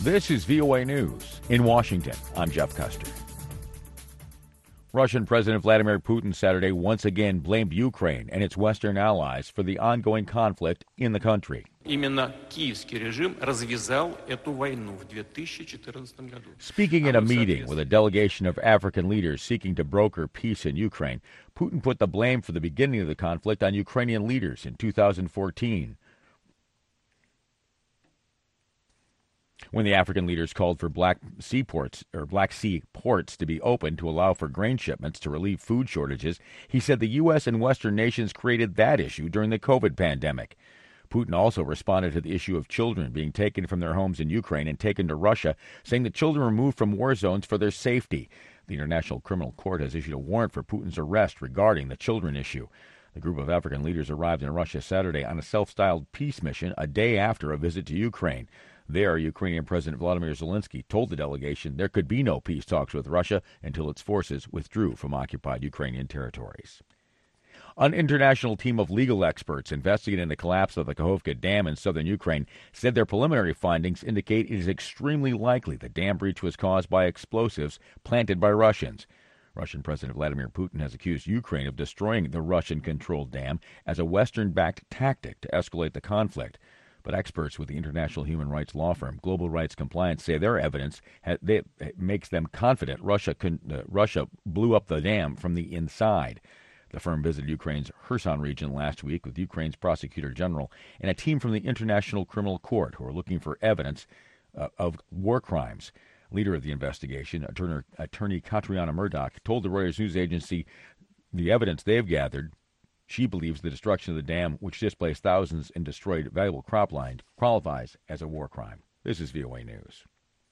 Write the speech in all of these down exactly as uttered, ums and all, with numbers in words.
This is V O A News. In Washington, I'm Jeff Custer. Russian President Vladimir Putin Saturday once again blamed Ukraine and its Western allies for the ongoing conflict in the country. Speaking at a meeting with a delegation of African leaders seeking to broker peace in Ukraine, Putin put the blame for the beginning of the conflict on Ukrainian leaders in two thousand fourteen. When the African leaders called for Black Sea ports or Black Sea ports to be open to allow for grain shipments to relieve food shortages, he said the U S and Western nations created that issue during the COVID pandemic. Putin also responded to the issue of children being taken from their homes in Ukraine and taken to Russia, saying that children were moved from war zones for their safety. The International Criminal Court has issued a warrant for Putin's arrest regarding the children issue. The group of African leaders arrived in Russia Saturday on a self-styled peace mission a day after a visit to Ukraine. There, Ukrainian President Volodymyr Zelensky told the delegation there could be no peace talks with Russia until its forces withdrew from occupied Ukrainian territories. An international team of legal experts investigating the collapse of the Kakhovka Dam in southern Ukraine said their preliminary findings indicate it is extremely likely the dam breach was caused by explosives planted by Russians. Russian President Vladimir Putin has accused Ukraine of destroying the Russian-controlled dam as a Western-backed tactic to escalate the conflict. But experts with the international human rights law firm Global Rights Compliance say their evidence ha- they, makes them confident Russia, con- uh, Russia blew up the dam from the inside. The firm visited Ukraine's Kherson region last week with Ukraine's prosecutor general and a team from the International Criminal Court who are looking for evidence uh, of war crimes. Leader of the investigation, attorney, attorney Katriana Murdoch, told the Reuters news agency the evidence they've gathered. She believes the destruction of the dam, which displaced thousands and destroyed valuable cropland, qualifies as a war crime. This is V O A News.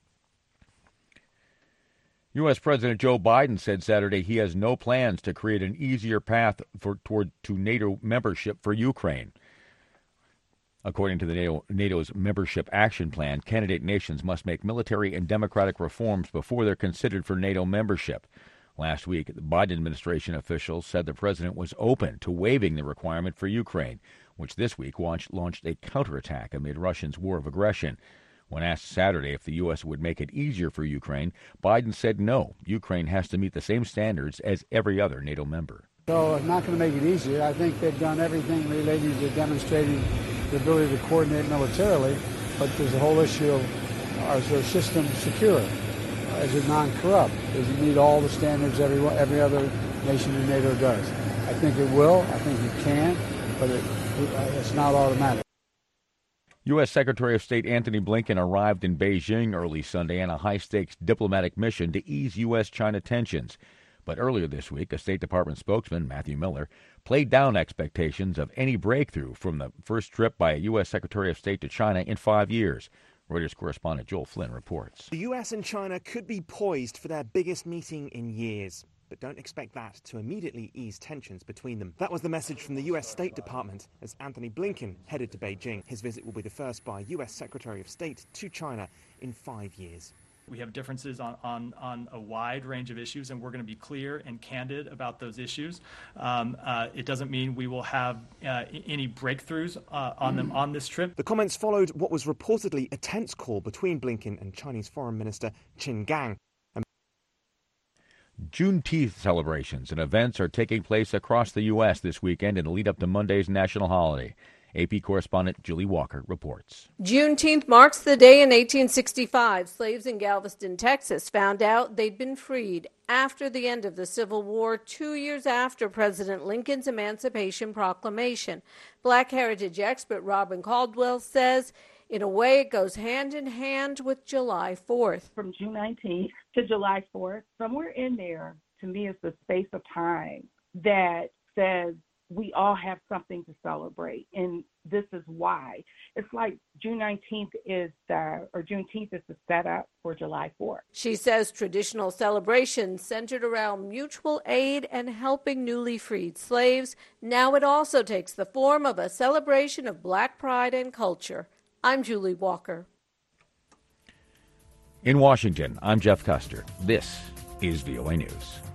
U S. President Joe Biden said Saturday he has no plans to create an easier path for, toward to NATO membership for Ukraine. According to the NATO, NATO's membership action plan, candidate nations must make military and democratic reforms before they're considered for NATO membership. Last week, the Biden administration officials said the president was open to waiving the requirement for Ukraine, which this week launched, launched a counterattack amid Russia's war of aggression. When asked Saturday if the U S would make it easier for Ukraine, Biden said no, Ukraine has to meet the same standards as every other NATO member. So it's not going to make it easier. I think they've done everything relating to demonstrating the ability to coordinate militarily, but there's a whole issue of, are their system secure? Is it non-corrupt? Does it meet all the standards every every other nation in NATO does? I think it will. I think it can, but it, it's not automatic. U S. Secretary of State Antony Blinken arrived in Beijing early Sunday on a high-stakes diplomatic mission to ease U S China tensions. But earlier this week, a State Department spokesman, Matthew Miller, played down expectations of any breakthrough from the first trip by a U S. Secretary of State to China in five years. Reuters correspondent Joel Flynn reports. The U S and China could be poised for their biggest meeting in years, but don't expect that to immediately ease tensions between them. That was the message from the U S. State Department as Antony Blinken headed to Beijing. His visit will be the first by U S. Secretary of State to China in five years. We have differences on, on, on a wide range of issues, and we're going to be clear and candid about those issues. Um, uh, it doesn't mean we will have uh, any breakthroughs uh, on them on this trip. The comments followed what was reportedly a tense call between Blinken and Chinese Foreign Minister Qin Gang. Juneteenth celebrations and events are taking place across the U S this weekend in the lead up to Monday's national holiday. A P correspondent Julie Walker reports. Juneteenth marks the day in eighteen sixty-five slaves in Galveston, Texas, found out they'd been freed after the end of the Civil War, two years after President Lincoln's Emancipation Proclamation. Black heritage expert Robin Caldwell says, in a way, it goes hand in hand with July fourth. From June nineteenth to July fourth, somewhere in there, to me, is the space of time that says, we all have something to celebrate, and this is why. It's like June nineteenth is the, or Juneteenth is the setup for July fourth. She says traditional celebrations centered around mutual aid and helping newly freed slaves. Now it also takes the form of a celebration of Black pride and culture. I'm Julie Walker. In Washington, I'm Jeff Custer. This is V O A News.